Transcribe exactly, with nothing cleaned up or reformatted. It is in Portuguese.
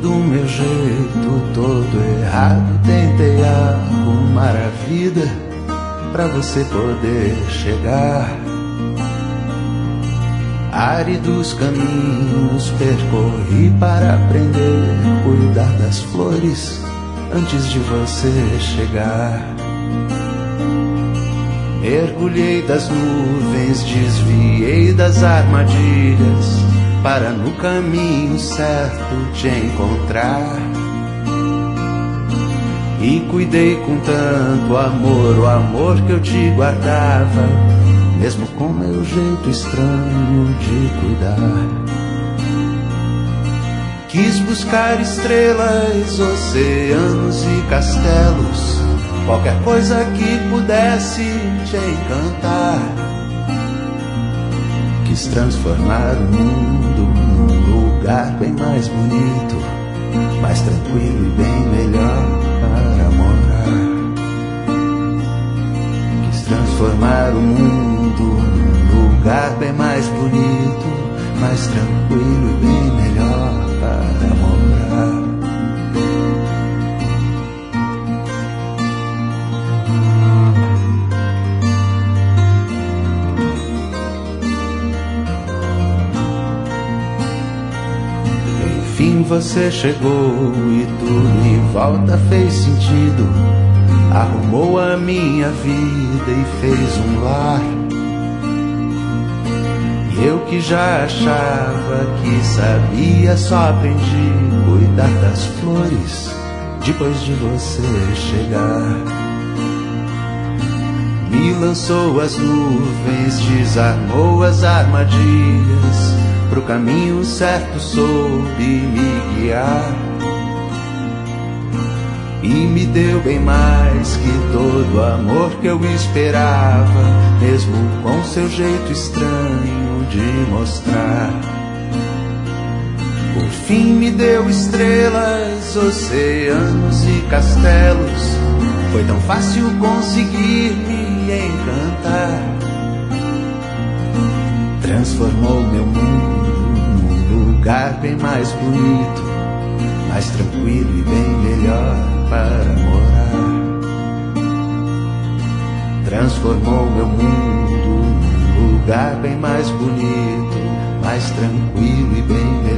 do meu jeito todo errado, tentei arrumar a vida pra você poder chegar. Áridos caminhos percorri para aprender a cuidar das flores antes de você chegar. Mergulhei das nuvens, desviei das armadilhas para no caminho certo te encontrar. E cuidei com tanto amor o amor que eu te guardava, mesmo com meu jeito estranho de cuidar. Quis buscar estrelas, oceanos e castelos, qualquer coisa que pudesse te encantar. Quis transformar o mundo num lugar bem mais bonito, mais tranquilo e bem melhor para morar. Quis transformar o mundo num lugar bem mais bonito, mais tranquilo e bem melhor para morar. Enfim você chegou e tudo em volta fez sentido, arrumou a minha vida e fez um lar. E eu que já achava que sabia, só aprendi a cuidar das flores depois de você chegar. Me lançou as nuvens, desarmou as armadilhas, pro caminho certo soube me guiar. E me deu bem mais que todo o amor que eu esperava, mesmo com seu jeito estranho de mostrar. Por fim me deu estrelas, oceanos e castelos, foi tão fácil conseguir me encantar. Transformou meu mundo num lugar bem mais bonito, mais tranquilo e bem melhor para morar. Transformou meu mundo num lugar bem mais bonito, mais tranquilo e bem melhor